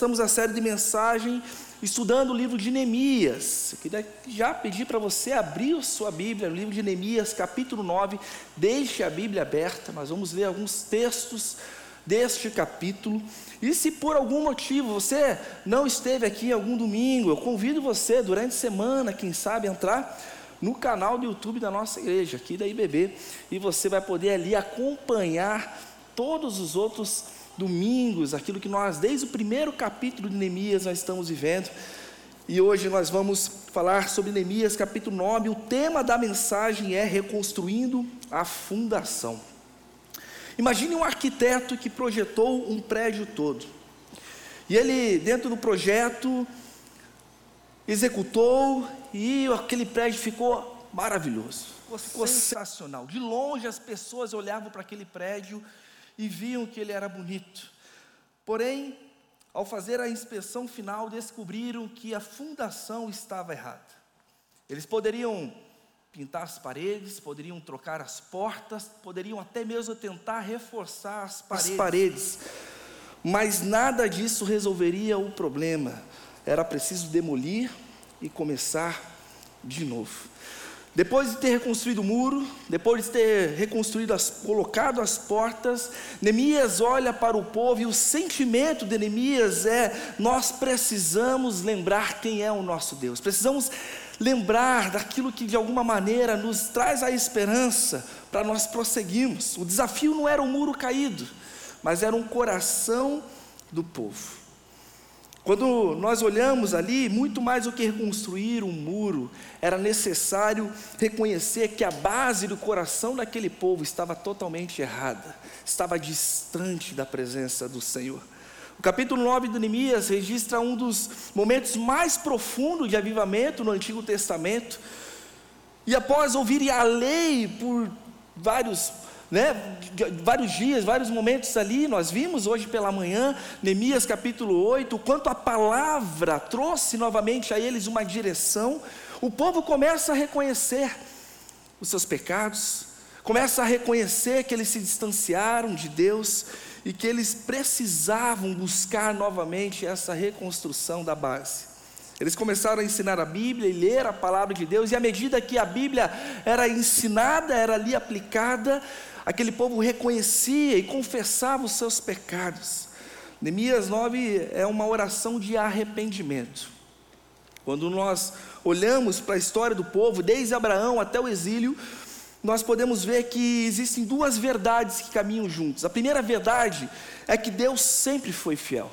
estamos na série de mensagem estudando o livro de Neemias. Eu queria já pedir para você abrir a sua Bíblia, no livro de Neemias, capítulo 9, deixe a Bíblia aberta, nós vamos ler alguns textos deste capítulo. E se por algum motivo você não esteve aqui em algum domingo, eu convido você durante a semana, quem sabe, entrar no canal do YouTube da nossa igreja, aqui da IBB, e você vai poder ali acompanhar todos os outros domingos, aquilo que nós, desde o primeiro capítulo de Neemias, nós estamos vivendo. E hoje nós vamos falar sobre Neemias capítulo 9, o tema da mensagem é reconstruindo a fundação. Imagine um arquiteto que projetou um prédio todo, e ele, dentro do projeto, executou, e aquele prédio ficou maravilhoso, ficou sensacional. De longe as pessoas olhavam para aquele prédio e viam que ele era bonito. Porém, ao fazer a inspeção final, descobriram que a fundação estava errada. Eles poderiam pintar as paredes, poderiam trocar as portas, poderiam até mesmo tentar reforçar as paredes, mas nada disso resolveria o problema. Era preciso demolir e começar de novo. Depois de ter reconstruído o muro, depois de ter reconstruído, colocado as portas, Neemias olha para o povo, e o sentimento de Neemias é: nós precisamos lembrar quem é o nosso Deus, precisamos lembrar daquilo que de alguma maneira nos traz a esperança para nós prosseguirmos. O desafio não era o muro caído, mas era um coração do povo. Quando nós olhamos ali, muito mais do que reconstruir um muro, era necessário reconhecer que a base do coração daquele povo estava totalmente errada, estava distante da presença do Senhor. O capítulo 9 de Neemias registra um dos momentos mais profundos de avivamento no Antigo Testamento, e após ouvirem a lei por vários dias, vários momentos ali, nós vimos hoje pela manhã, Neemias capítulo 8, o quanto a palavra trouxe novamente a eles uma direção. O povo começa a reconhecer os seus pecados, começa a reconhecer que eles se distanciaram de Deus, e que eles precisavam buscar novamente essa reconstrução da base. Eles começaram a ensinar a Bíblia e ler a palavra de Deus, e à medida que a Bíblia era ensinada, era ali aplicada, aquele povo reconhecia e confessava os seus pecados. Neemias 9 é uma oração de arrependimento. Quando nós olhamos para a história do povo, desde Abraão até o exílio, nós podemos ver que existem duas verdades que caminham juntos. A primeira verdade é que Deus sempre foi fiel,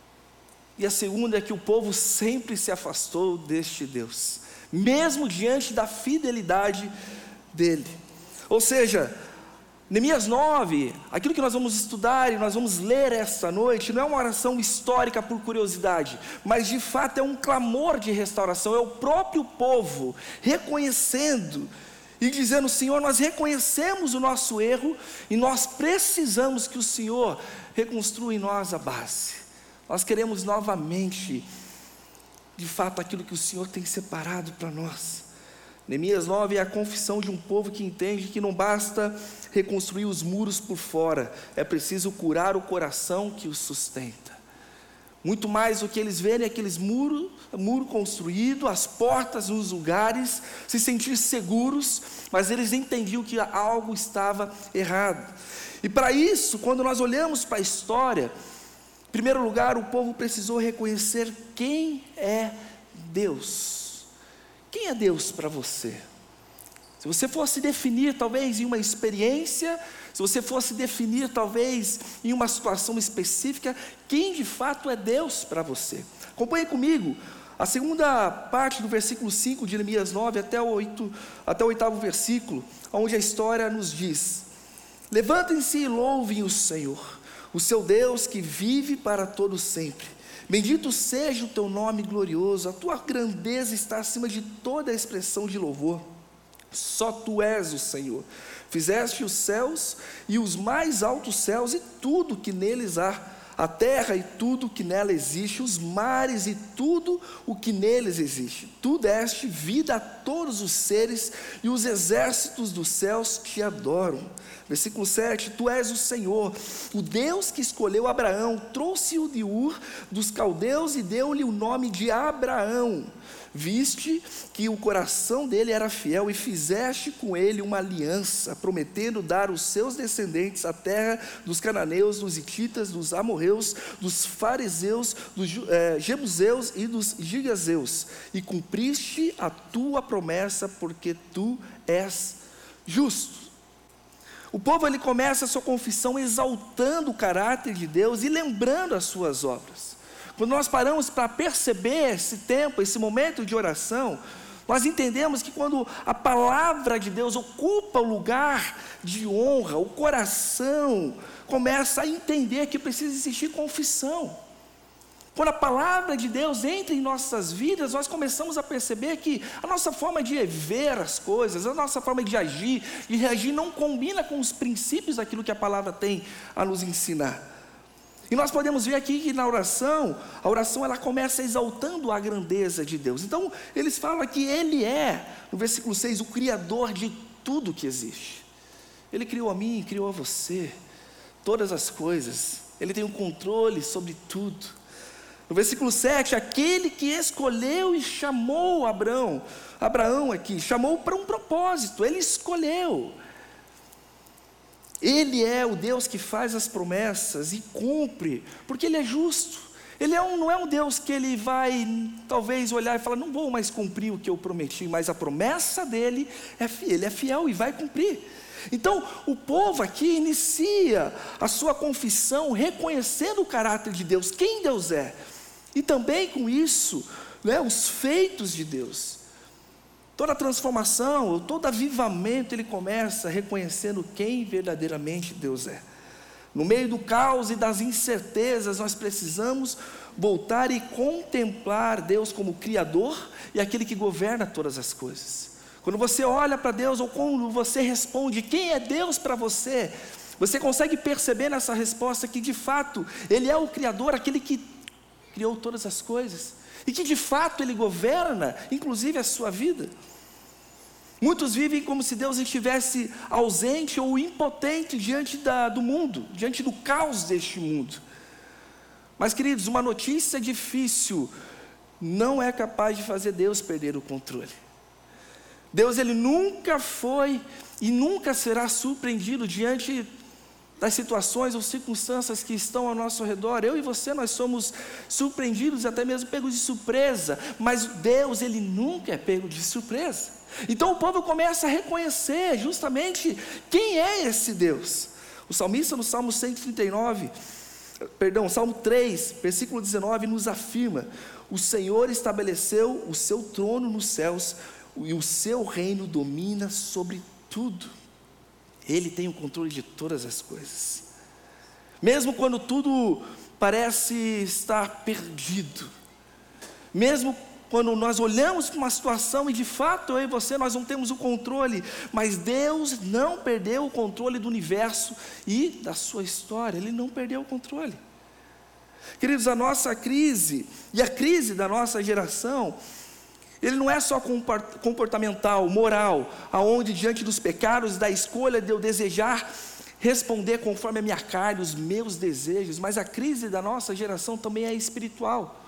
e a segunda é que o povo sempre se afastou deste Deus, mesmo diante da fidelidade dele. Ou seja, Neemias 9, aquilo que nós vamos estudar e nós vamos ler esta noite, não é uma oração histórica por curiosidade, mas de fato é um clamor de restauração. É o próprio povo reconhecendo e dizendo: Senhor, nós reconhecemos o nosso erro, e nós precisamos que o Senhor reconstrua em nós a base. Nós queremos novamente, de fato, aquilo que o Senhor tem separado para nós. Neemias 9 é a confissão de um povo que entende que não basta reconstruir os muros por fora, é preciso curar o coração que os sustenta. Muito mais do que eles verem aqueles muro construído, as portas nos lugares, se sentir seguros, mas eles entendiam que algo estava errado. E para isso, quando nós olhamos para a história, em primeiro lugar, o povo precisou reconhecer quem é Deus. Quem é Deus para você? Se você fosse definir talvez em uma experiência, se você fosse definir talvez em uma situação específica, quem de fato é Deus para você? Acompanhe comigo a segunda parte do versículo 5 de Neemias 9 até o 8º versículo, onde a história nos diz: levantem-se e louvem o Senhor, o seu Deus que vive para todo sempre. Bendito seja o teu nome glorioso, a tua grandeza está acima de toda a expressão de louvor. Só tu és o Senhor, fizeste os céus e os mais altos céus e tudo que neles há, a terra e tudo que nela existe, os mares e tudo o que neles existe. Tu deste vida a todos os seres, e os exércitos dos céus te adoram. Versículo 7, tu és o Senhor, o Deus que escolheu Abraão, trouxe-o de Ur dos caldeus e deu-lhe o nome de Abraão. Viste que o coração dele era fiel e fizeste com ele uma aliança, prometendo dar aos seus descendentes a terra dos cananeus, dos hititas, dos amorreus, dos fariseus, dos jebuseus e dos gigazeus. E cumpriste a tua promessa, porque tu és justo. O povo ele começa a sua confissão exaltando o caráter de Deus e lembrando as suas obras. Quando nós paramos para perceber esse tempo, esse momento de oração, nós entendemos que quando a palavra de Deus ocupa o lugar de honra, o coração começa a entender que precisa existir confissão. Quando a palavra de Deus entra em nossas vidas, nós começamos a perceber que a nossa forma de ver as coisas, a nossa forma de agir e reagir não combina com os princípios daquilo que a palavra tem a nos ensinar. E nós podemos ver aqui que na oração, a oração ela começa exaltando a grandeza de Deus. Então, eles falam que Ele é, no versículo 6, o Criador de tudo que existe. Ele criou a mim, criou a você, todas as coisas. Ele tem o controle sobre tudo. No versículo 7, aquele que escolheu e chamou Abraão aqui, chamou para um propósito, ele escolheu. Ele é o Deus que faz as promessas e cumpre, porque Ele é justo. Ele não é um Deus que Ele vai talvez olhar e falar, não vou mais cumprir o que eu prometi, mas a promessa dEle Ele é fiel e vai cumprir. Então o povo aqui inicia a sua confissão reconhecendo o caráter de Deus, quem Deus é, e também com isso, os feitos de Deus. Toda transformação, todo avivamento, ele começa reconhecendo quem verdadeiramente Deus é. No meio do caos e das incertezas, nós precisamos voltar e contemplar Deus como Criador e aquele que governa todas as coisas. Quando você olha para Deus, ou quando você responde quem é Deus para você, você consegue perceber nessa resposta que de fato Ele é o Criador, aquele que criou todas as coisas, e que de fato Ele governa, inclusive a sua vida. Muitos vivem como se Deus estivesse ausente ou impotente diante do mundo, diante do caos deste mundo. Mas queridos, uma notícia difícil não é capaz de fazer Deus perder o controle. Deus ele nunca foi e nunca será surpreendido diante das situações ou circunstâncias que estão ao nosso redor. Eu e você, nós somos surpreendidos, até mesmo pegos de surpresa, mas Deus, Ele nunca é pego de surpresa. Então o povo começa a reconhecer justamente quem é esse Deus. O salmista no Salmo 3, versículo 19, nos afirma: o Senhor estabeleceu o seu trono nos céus, e o seu reino domina sobre tudo. Ele tem o controle de todas as coisas. Mesmo quando tudo parece estar perdido, mesmo quando nós olhamos para uma situação e de fato eu e você nós não temos o controle, mas Deus não perdeu o controle do universo e da sua história. Ele não perdeu o controle. Queridos, a nossa crise e a crise da nossa geração, ele não é só comportamental, moral, aonde diante dos pecados, da escolha de eu desejar responder conforme a minha carne, os meus desejos, mas a crise da nossa geração também é espiritual.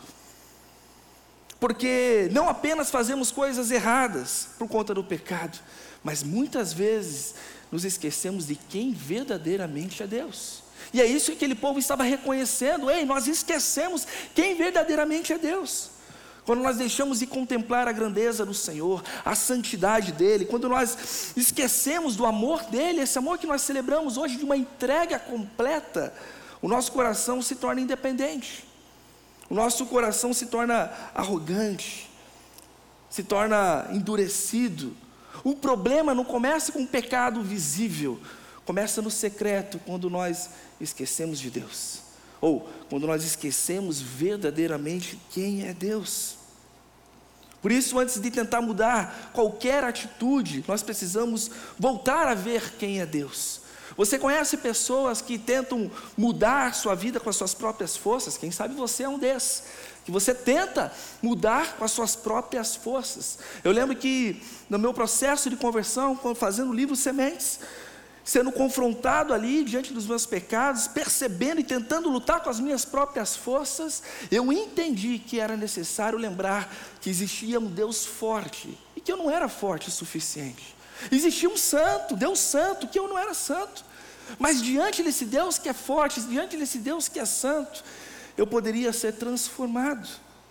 Porque não apenas fazemos coisas erradas por conta do pecado, mas muitas vezes nos esquecemos de quem verdadeiramente é Deus. E é isso que aquele povo estava reconhecendo. Nós esquecemos quem verdadeiramente é Deus. Quando nós deixamos de contemplar a grandeza do Senhor, a santidade dEle, quando nós esquecemos do amor dEle, esse amor que nós celebramos hoje de uma entrega completa, o nosso coração se torna independente, o nosso coração se torna arrogante, se torna endurecido. O problema não começa com um pecado visível, começa no secreto, quando nós esquecemos de Deus. Ou quando nós esquecemos verdadeiramente quem é Deus. Por isso, antes de tentar mudar qualquer atitude, nós precisamos voltar a ver quem é Deus. Você conhece pessoas que tentam mudar sua vida com as suas próprias forças? Quem sabe você é um desses, que você tenta mudar com as suas próprias forças. Eu lembro que no meu processo de conversão, fazendo o livro Sementes, sendo confrontado ali diante dos meus pecados, percebendo e tentando lutar com as minhas próprias forças, eu entendi que era necessário lembrar que existia um Deus forte e que eu não era forte o suficiente. Existia um santo, Deus santo, que eu não era santo, mas diante desse Deus que é forte, diante desse Deus que é santo, eu poderia ser transformado.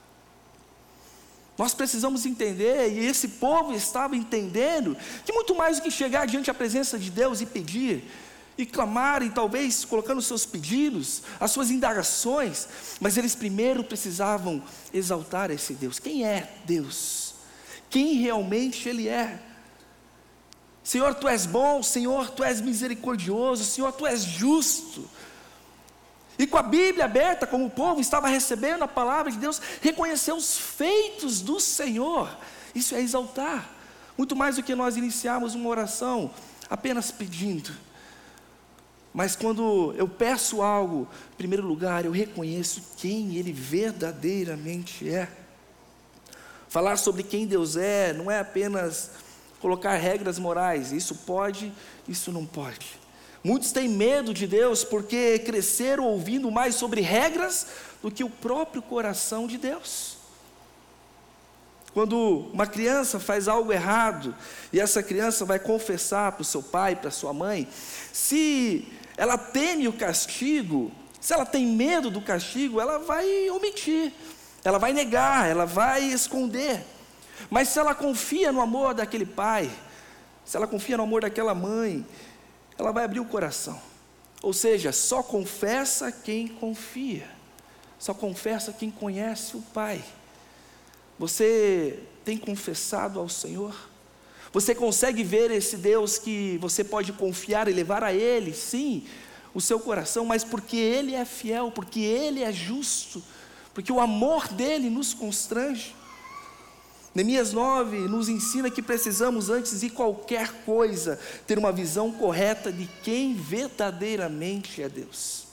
Nós precisamos entender, e esse povo estava entendendo, que muito mais do que chegar diante da presença de Deus e pedir, e clamar, e talvez colocando seus pedidos, as suas indagações, mas eles primeiro precisavam exaltar esse Deus. Quem é Deus? Quem realmente Ele é? Senhor, Tu és bom, Senhor, Tu és misericordioso, Senhor, Tu és justo. E com a Bíblia aberta, como o povo estava recebendo a palavra de Deus, reconhecer os feitos do Senhor, isso é exaltar, muito mais do que nós iniciarmos uma oração apenas pedindo. Mas quando eu peço algo, em primeiro lugar, eu reconheço quem Ele verdadeiramente é. Falar sobre quem Deus é, não é apenas colocar regras morais, isso pode, isso não pode. Muitos têm medo de Deus porque cresceram ouvindo mais sobre regras do que o próprio coração de Deus. Quando uma criança faz algo errado e essa criança vai confessar para o seu pai, para a sua mãe, se ela teme o castigo, se ela tem medo do castigo, ela vai omitir, ela vai negar, ela vai esconder. Mas se ela confia no amor daquele pai, se ela confia no amor daquela mãe, ela vai abrir o coração. Ou seja, só confessa quem confia, só confessa quem conhece o Pai. Você tem confessado ao Senhor? Você consegue ver esse Deus que você pode confiar e levar a Ele, sim, o seu coração, mas porque Ele é fiel, porque Ele é justo, porque o amor dEle nos constrange. Neemias 9 nos ensina que precisamos, antes de qualquer coisa, ter uma visão correta de quem verdadeiramente é Deus.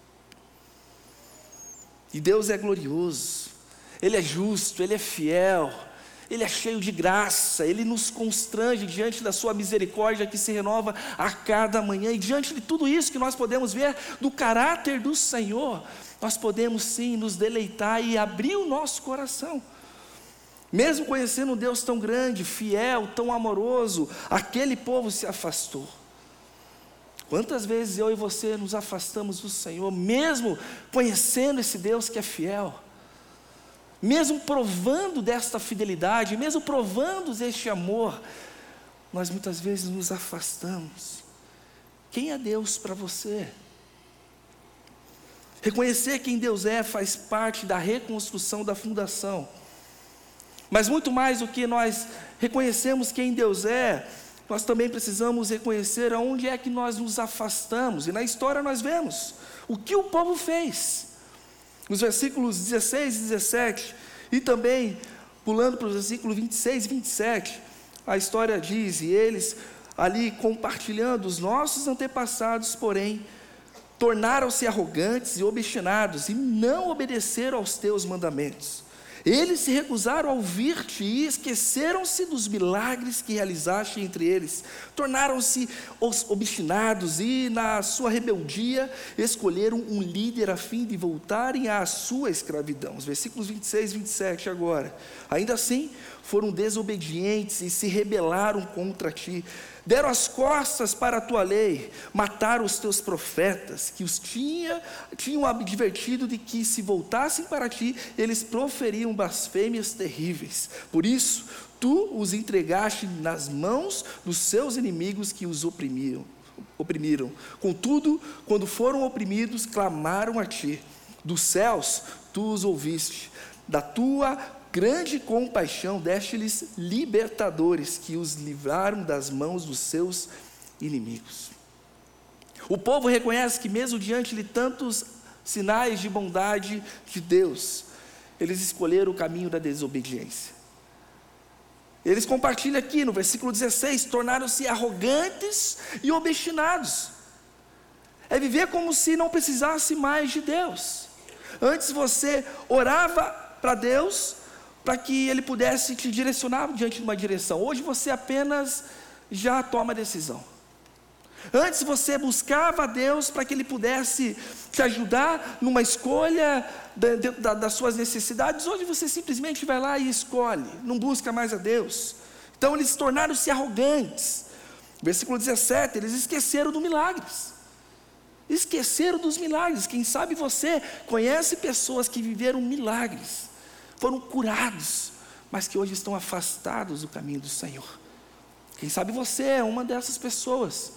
E Deus é glorioso, Ele é justo, Ele é fiel, Ele é cheio de graça, Ele nos constrange diante da sua misericórdia que se renova a cada manhã. E diante de tudo isso que nós podemos ver do caráter do Senhor, nós podemos sim nos deleitar e abrir o nosso coração. Mesmo conhecendo um Deus tão grande, fiel, tão amoroso, aquele povo se afastou. Quantas vezes eu e você nos afastamos do Senhor, mesmo conhecendo esse Deus que é fiel, mesmo provando desta fidelidade, mesmo provando deste amor, nós muitas vezes nos afastamos. Quem é Deus para você? Reconhecer quem Deus é faz parte da reconstrução da fundação. Mas muito mais do que nós reconhecemos quem Deus é, nós também precisamos reconhecer aonde é que nós nos afastamos. E na história nós vemos o que o povo fez. Nos versículos 16 e 17, e também pulando para os versículos 26 e 27, a história diz: e eles ali compartilhando, os nossos antepassados, porém, tornaram-se arrogantes e obstinados, e não obedeceram aos teus mandamentos. Eles se recusaram a ouvir-te e esqueceram-se dos milagres que realizaste entre eles. Tornaram-se obstinados e, na sua rebeldia, escolheram um líder a fim de voltarem à sua escravidão. Os versículos 26 e 27 agora. Ainda assim, foram desobedientes e se rebelaram contra ti. Deram as costas para a tua lei, mataram os teus profetas, que os tinham advertido de que, se voltassem para ti, eles proferiam blasfêmias terríveis. Por isso, tu os entregaste nas mãos dos seus inimigos que os oprimiram. Contudo, quando foram oprimidos, clamaram a ti. Dos céus, tu os ouviste. Da tua grande compaixão, deste-lhes libertadores que os livraram das mãos dos seus inimigos. O povo reconhece que mesmo diante de tantos sinais de bondade de Deus, eles escolheram o caminho da desobediência. Eles compartilham aqui no versículo 16, tornaram-se arrogantes e obstinados. É viver como se não precisasse mais de Deus. Antes você orava para Deus, para que Ele pudesse te direcionar diante de uma direção. Hoje você apenas já toma a decisão. Antes você buscava a Deus para que Ele pudesse te ajudar numa escolha das suas necessidades. Hoje você simplesmente vai lá e escolhe, não busca mais a Deus. Então eles tornaram-se arrogantes. Versículo 17, eles esqueceram dos milagres. Esqueceram dos milagres. Quem sabe você conhece pessoas que viveram milagres, foram curados, mas que hoje estão afastados do caminho do Senhor. Quem sabe você é uma dessas pessoas.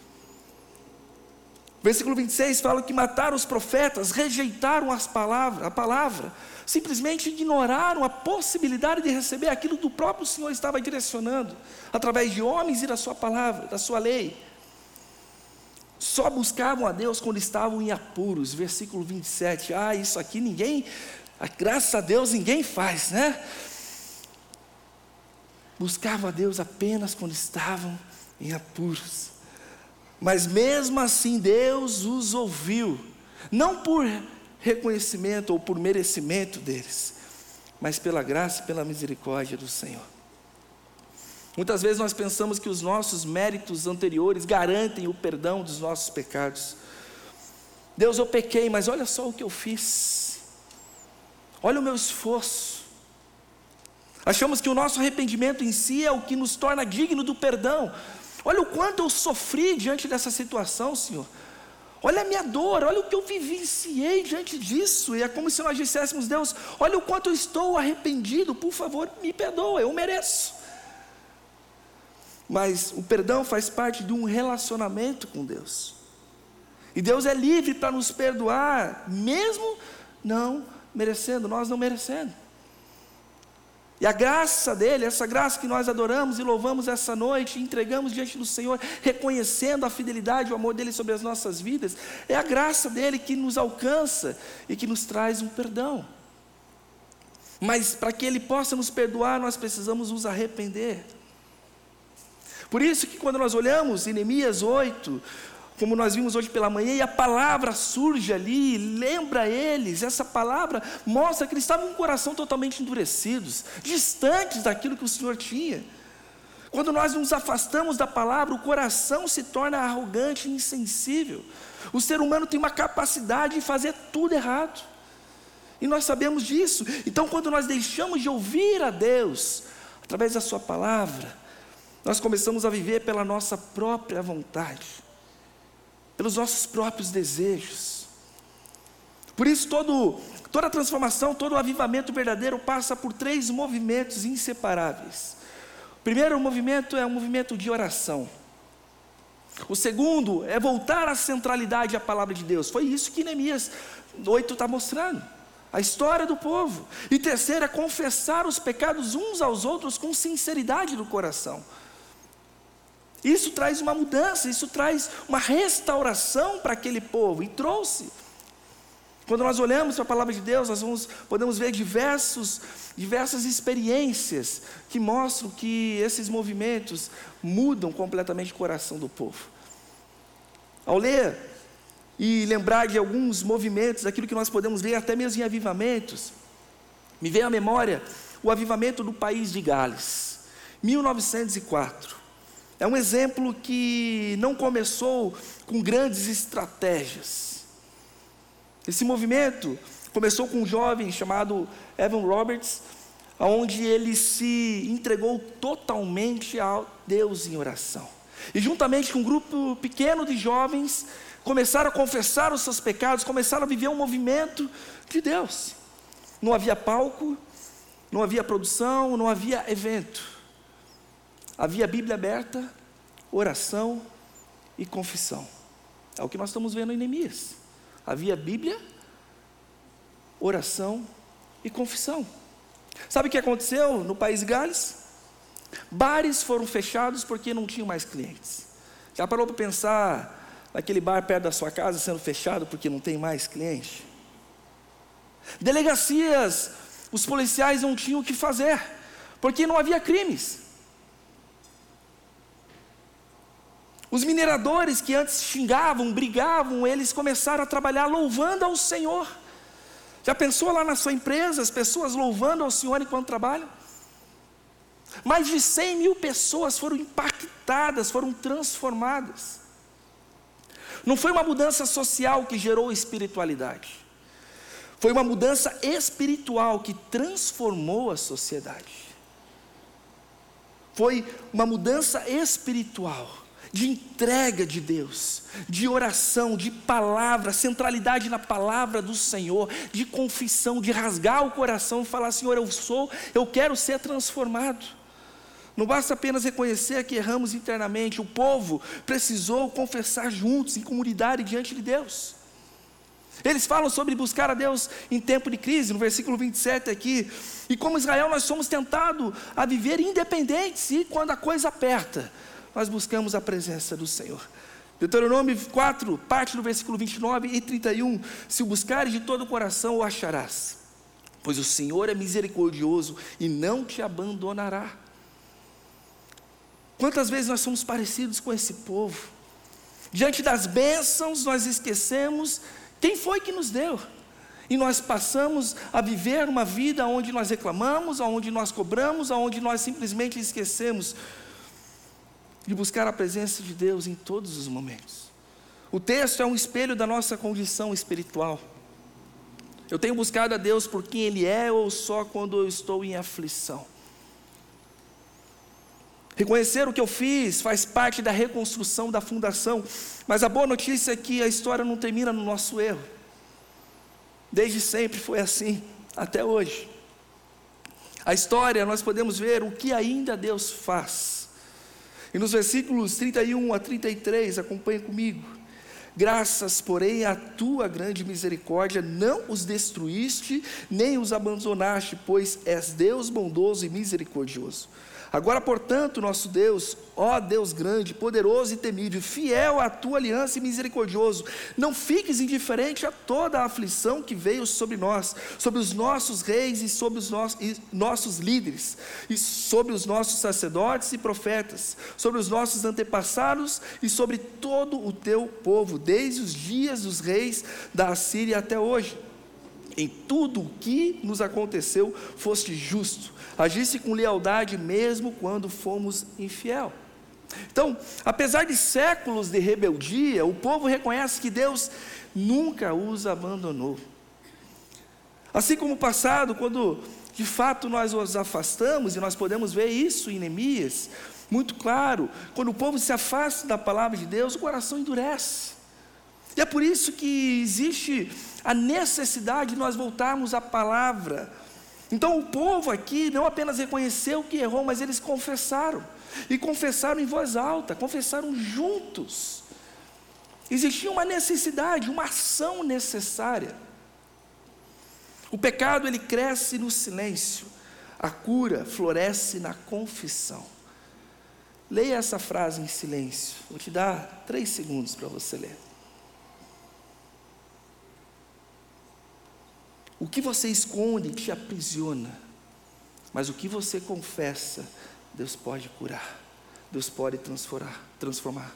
Versículo 26 fala que mataram os profetas, rejeitaram a palavra, simplesmente ignoraram a possibilidade de receber aquilo que o próprio Senhor estava direcionando, através de homens e da sua palavra, da sua lei. Só buscavam a Deus quando estavam em apuros. Versículo 27, isso aqui graças a Deus ninguém faz, né? Buscavam a Deus apenas quando estavam em apuros. Mas mesmo assim Deus os ouviu, não por reconhecimento ou por merecimento deles, mas pela graça e pela misericórdia do Senhor. Muitas vezes nós pensamos que os nossos méritos anteriores garantem o perdão dos nossos pecados. Deus, eu pequei, mas olha só o que eu fiz, olha o meu esforço. Achamos que o nosso arrependimento em si é o que nos torna digno do perdão. Olha o quanto eu sofri diante dessa situação, Senhor. Olha a minha dor, olha o que eu vivenciei diante disso. E é como se nós disséssemos: Deus, olha o quanto eu estou arrependido, por favor, me perdoa, eu mereço. Mas o perdão faz parte de um relacionamento com Deus. E Deus é livre para nos perdoar, mesmo não merecendo, nós não merecendo. E a graça dele, essa graça que nós adoramos e louvamos essa noite, entregamos diante do Senhor, reconhecendo a fidelidade e o amor dele sobre as nossas vidas, é a graça dele que nos alcança e que nos traz um perdão. Mas para que ele possa nos perdoar, nós precisamos nos arrepender. Por isso que quando nós olhamos em Neemias 8, como nós vimos hoje pela manhã, e a palavra surge ali, lembra eles, essa palavra mostra que eles estavam com o coração totalmente endurecidos, distantes daquilo que o Senhor tinha. Quando nós nos afastamos da palavra, o coração se torna arrogante e insensível. O ser humano tem uma capacidade de fazer tudo errado, e nós sabemos disso. Então quando nós deixamos de ouvir a Deus, através da sua palavra, nós começamos a viver pela nossa própria vontade, pelos nossos próprios desejos. Por isso toda transformação, todo avivamento verdadeiro passa por 3 movimentos inseparáveis. O primeiro movimento é um movimento de oração. O segundo é voltar à centralidade à palavra de Deus. Foi isso que Neemias 8 está mostrando, a história do povo. E terceiro é confessar os pecados uns aos outros com sinceridade do coração. Isso traz uma mudança, isso traz uma restauração para aquele povo, e trouxe. Quando nós olhamos para a palavra de Deus, nós podemos ver diversas experiências que mostram que esses movimentos mudam completamente o coração do povo. Ao ler e lembrar de alguns movimentos, daquilo que nós podemos ver até mesmo em avivamentos, me vem à memória o avivamento do país de Gales, 1904. É um exemplo que não começou com grandes estratégias. Esse movimento começou com um jovem chamado Evan Roberts, onde ele se entregou totalmente a Deus em oração. E juntamente com um grupo pequeno de jovens, começaram a confessar os seus pecados, começaram a viver um movimento de Deus. Não havia palco, não havia produção, não havia evento. Havia Bíblia aberta, oração e confissão. É o que nós estamos vendo em Neemias. Havia Bíblia, oração e confissão. Sabe o que aconteceu no país de Gales? Bares foram fechados porque não tinham mais clientes. Já parou para pensar naquele bar perto da sua casa sendo fechado porque não tem mais cliente? Delegacias, os policiais não tinham o que fazer, porque não havia crimes. Os mineradores que antes xingavam, brigavam, eles começaram a trabalhar louvando ao Senhor. Já pensou lá na sua empresa, as pessoas louvando ao Senhor enquanto trabalham? Mais de 100 mil pessoas foram impactadas, foram transformadas. Não foi uma mudança social que gerou espiritualidade. Foi uma mudança espiritual que transformou a sociedade. Foi uma mudança espiritual, de entrega de Deus, de oração, de palavra, centralidade na palavra do Senhor, de confissão, de rasgar o coração e falar: Senhor, eu quero ser transformado. Não basta apenas reconhecer que erramos internamente, o povo precisou confessar juntos, em comunidade, diante de Deus. Eles falam sobre buscar a Deus em tempo de crise, no versículo 27 aqui. E como Israel, nós somos tentados a viver independentes, e quando a coisa aperta, nós buscamos a presença do Senhor. Deuteronômio 4, parte do versículo 29 e 31. Se o buscares de todo o coração, o acharás, pois o Senhor é misericordioso e não te abandonará. Quantas vezes nós somos parecidos com esse povo? Diante das bênçãos, nós esquecemos quem foi que nos deu. E nós passamos a viver uma vida onde nós reclamamos, onde nós cobramos, onde nós simplesmente esquecemos de buscar a presença de Deus em todos os momentos. O texto é um espelho da nossa condição espiritual. Eu tenho buscado a Deus por quem Ele é, ou só quando eu estou em aflição? Reconhecer o que eu fiz faz parte da reconstrução da fundação, mas a boa notícia é que a história não termina no nosso erro. Desde sempre foi assim, até hoje. A história, nós podemos ver o que ainda Deus faz. E nos versículos 31 a 33, acompanhe comigo. Graças, porém, à tua grande misericórdia, não os destruíste, nem os abandonaste, pois és Deus bondoso e misericordioso. Agora, portanto, nosso Deus, ó Deus grande, poderoso e temível, fiel à tua aliança e misericordioso, não fiques indiferente a toda a aflição que veio sobre nós, sobre os nossos reis e sobre os nossos líderes, e sobre os nossos sacerdotes e profetas, sobre os nossos antepassados e sobre todo o teu povo, desde os dias dos reis da Assíria até hoje. Em tudo o que nos aconteceu, foste justo, agiste com lealdade mesmo quando fomos infiel. Então, apesar de séculos de rebeldia, o povo reconhece que Deus nunca os abandonou. Assim como o passado, quando de fato nós os afastamos, e nós podemos ver isso em Neemias, muito claro, quando o povo se afasta da palavra de Deus, o coração endurece. E é por isso que existe a necessidade de nós voltarmos à palavra. Então o povo aqui não apenas reconheceu que errou, mas eles confessaram. E confessaram em voz alta, confessaram juntos. Existia uma necessidade, uma ação necessária. O pecado, ele cresce no silêncio. A cura floresce na confissão. Leia essa frase em silêncio. Vou te dar 3 segundos para você ler. O que você esconde te aprisiona, mas o que você confessa, Deus pode curar, Deus pode transformar.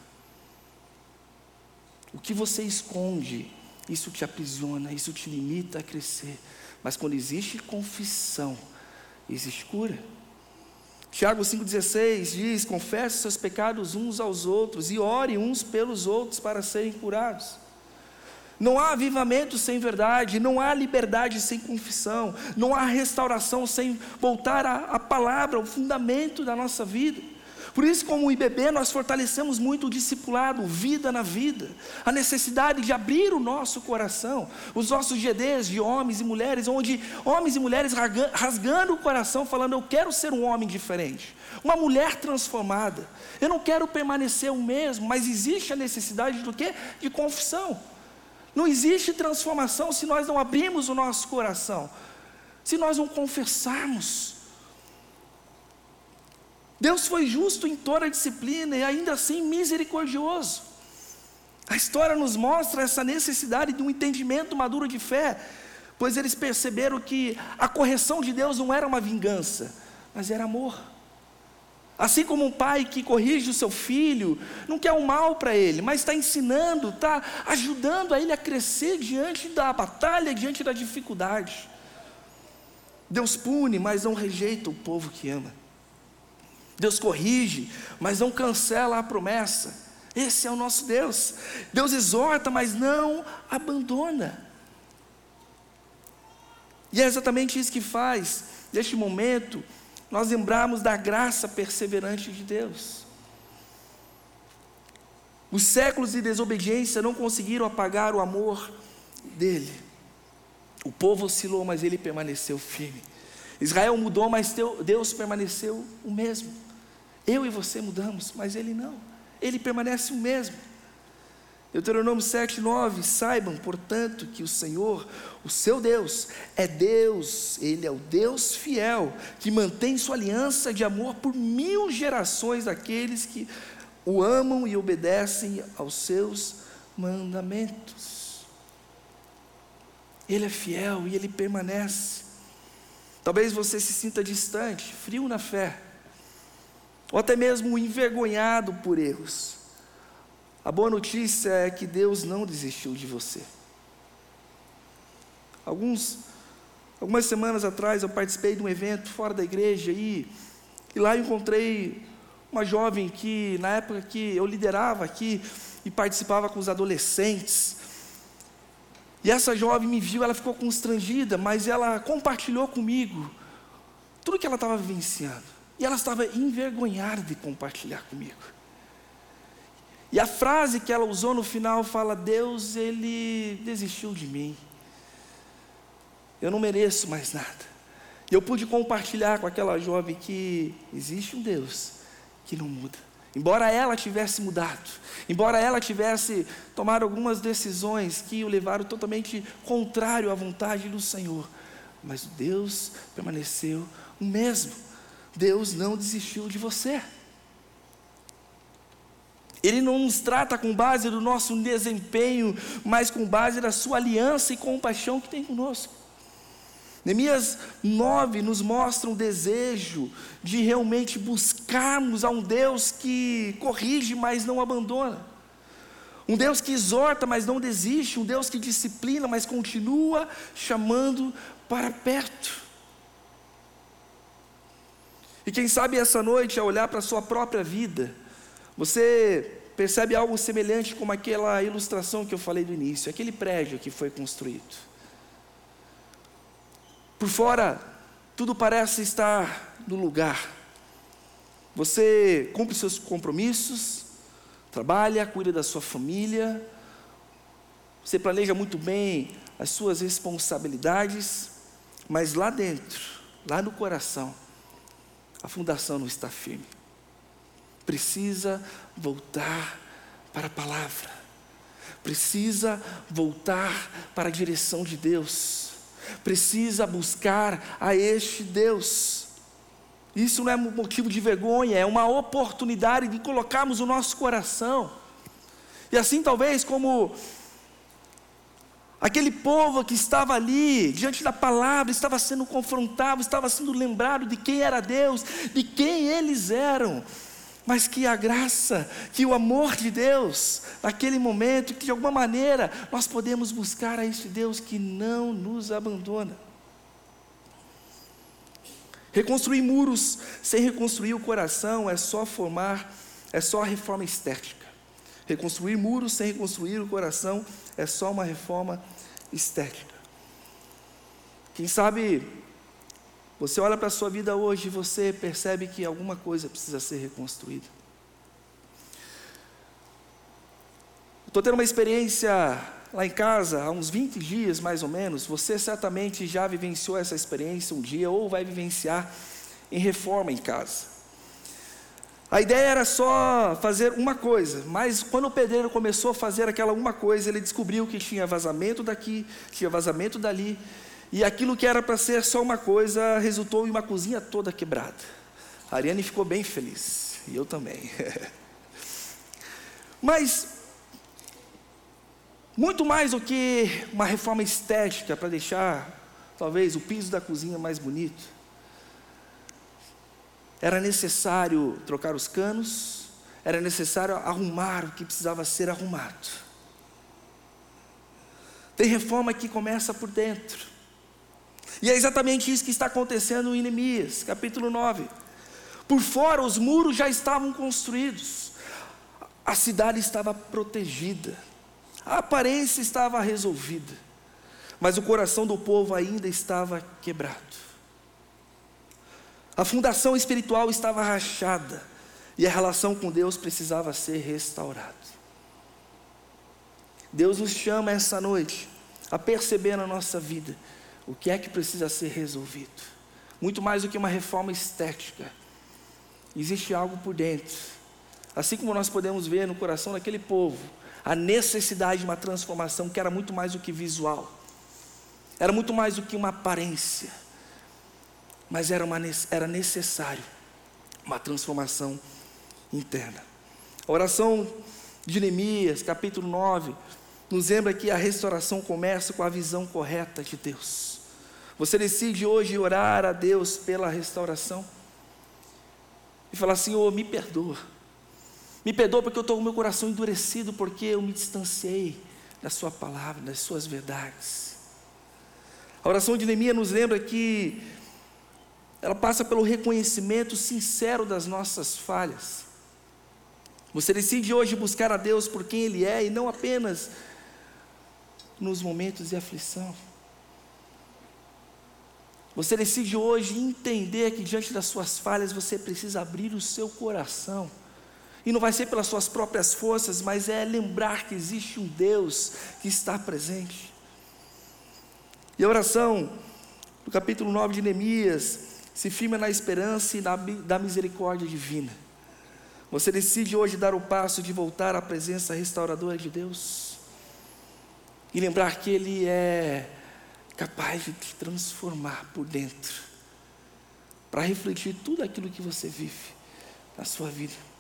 O que você esconde, isso te aprisiona, isso te limita a crescer, mas quando existe confissão, existe cura. Tiago 5,16 diz: confesse seus pecados uns aos outros e ore uns pelos outros para serem curados. Não há avivamento sem verdade, não há liberdade sem confissão, não há restauração sem voltar à palavra, ao fundamento da nossa vida. Por isso, como IBB, nós fortalecemos muito o discipulado, vida na vida, a necessidade de abrir o nosso coração, os nossos GDs de homens e mulheres, onde homens e mulheres rasgando o coração, falando: eu quero ser um homem diferente, uma mulher transformada, eu não quero permanecer o mesmo, mas existe a necessidade do quê? De confissão. Não existe transformação se nós não abrirmos o nosso coração, se nós não confessarmos. Deus foi justo em toda a disciplina e ainda assim misericordioso. A história nos mostra essa necessidade de um entendimento maduro de fé, pois eles perceberam que a correção de Deus não era uma vingança, mas era amor. Assim como um pai que corrige o seu filho, não quer o mal para ele, mas está ensinando, está ajudando a ele a crescer diante da batalha, diante da dificuldade. Deus pune, mas não rejeita o povo que ama. Deus corrige, mas não cancela a promessa. Esse é o nosso Deus. Deus exorta, mas não abandona. E é exatamente isso que faz, neste momento, nós lembrarmos da graça perseverante de Deus. Os séculos de desobediência não conseguiram apagar o amor dele. O povo oscilou, mas ele permaneceu firme. Israel mudou, mas Deus permaneceu o mesmo. Eu e você mudamos, mas ele não. Ele permanece o mesmo. Deuteronômio 7:9, saibam, portanto, que o Senhor, o seu Deus, é Deus, Ele é o Deus fiel, que mantém sua aliança de amor por 1000 gerações daqueles que o amam e obedecem aos seus mandamentos. Ele é fiel e Ele permanece. Talvez você se sinta distante, frio na fé, ou até mesmo envergonhado por erros. A boa notícia é que Deus não desistiu de você. Algumas semanas atrás eu participei de um evento fora da igreja e lá eu encontrei uma jovem que na época que eu liderava aqui e participava com os adolescentes. E essa jovem me viu, ela ficou constrangida, mas ela compartilhou comigo tudo que ela estava vivenciando. E ela estava envergonhada de compartilhar comigo. E a frase que ela usou no final fala: Deus, Ele desistiu de mim. Eu não mereço mais nada. E eu pude compartilhar com aquela jovem que existe um Deus que não muda. Embora ela tivesse mudado, embora ela tivesse tomado algumas decisões que o levaram totalmente contrário à vontade do Senhor, mas Deus permaneceu o mesmo. Deus não desistiu de você. Ele não nos trata com base do nosso desempenho, mas com base da sua aliança e compaixão que tem conosco. Neemias 9 nos mostra um desejo de realmente buscarmos a um Deus que corrige, mas não abandona. Um Deus que exorta, mas não desiste. Um Deus que disciplina, mas continua chamando para perto. E quem sabe essa noite, ao olhar para a sua própria vida, você percebe algo semelhante como aquela ilustração que eu falei do início, aquele prédio que foi construído. Por fora, tudo parece estar no lugar. Você cumpre seus compromissos, trabalha, cuida da sua família, você planeja muito bem as suas responsabilidades, mas lá dentro, lá no coração, a fundação não está firme. Precisa voltar para a palavra, precisa voltar para a direção de Deus, precisa buscar a este Deus. Isso não é motivo de vergonha, é uma oportunidade de colocarmos o nosso coração. E assim talvez como aquele povo que estava ali, diante da palavra, estava sendo confrontado, estava sendo lembrado de quem era Deus, de quem eles eram, mas que a graça, que o amor de Deus, naquele momento, que de alguma maneira nós podemos buscar a este Deus que não nos abandona. Reconstruir muros sem reconstruir o coração é só a reforma estética. Reconstruir muros sem reconstruir o coração é só uma reforma estética. Quem sabe você olha para a sua vida hoje e você percebe que alguma coisa precisa ser reconstruída. Estou tendo uma experiência lá em casa, há uns 20 dias mais ou menos. Você certamente já vivenciou essa experiência um dia ou vai vivenciar em reforma em casa. A ideia era só fazer uma coisa, mas quando o pedreiro começou a fazer aquela uma coisa, ele descobriu que tinha vazamento daqui, tinha vazamento dali, e aquilo que era para ser só uma coisa, resultou em uma cozinha toda quebrada. A Ariane ficou bem feliz, e eu também. Mas, muito mais do que uma reforma estética, para deixar, talvez, o piso da cozinha mais bonito, Era necessário trocar os canos, era necessário arrumar o que precisava ser arrumado. Tem reforma que começa por dentro. E é exatamente isso que está acontecendo em Neemias, capítulo 9. Por fora os muros já estavam construídos, a cidade estava protegida, a aparência estava resolvida, mas o coração do povo ainda estava quebrado. A fundação espiritual estava rachada e a relação com Deus precisava ser restaurada. Deus nos chama essa noite a perceber na nossa vida o que é que precisa ser resolvido. Muito mais do que uma reforma estética, existe algo por dentro. Assim como nós podemos ver no coração daquele povo a necessidade de uma transformação que era muito mais do que visual, era muito mais do que uma aparência, mas era necessário uma transformação interna. A oração de Neemias, capítulo 9, nos lembra que a restauração começa com a visão correta de Deus. Você decide hoje orar a Deus pela restauração e falar: Senhor, me perdoa porque eu estou com o meu coração endurecido, porque eu me distanciei da sua palavra, das suas verdades. A oração de Neemias nos lembra que ela passa pelo reconhecimento sincero das nossas falhas. Você decide hoje buscar a Deus por quem Ele é e não apenas nos momentos de aflição. Você decide hoje entender que diante das suas falhas você precisa abrir o seu coração. E não vai ser pelas suas próprias forças, mas é lembrar que existe um Deus que está presente. E a oração do capítulo 9 de Neemias se firma na esperança e da misericórdia divina. Você decide hoje dar o passo de voltar à presença restauradora de Deus e lembrar que Ele é capaz de te transformar por dentro, para refletir tudo aquilo que você vive na sua vida.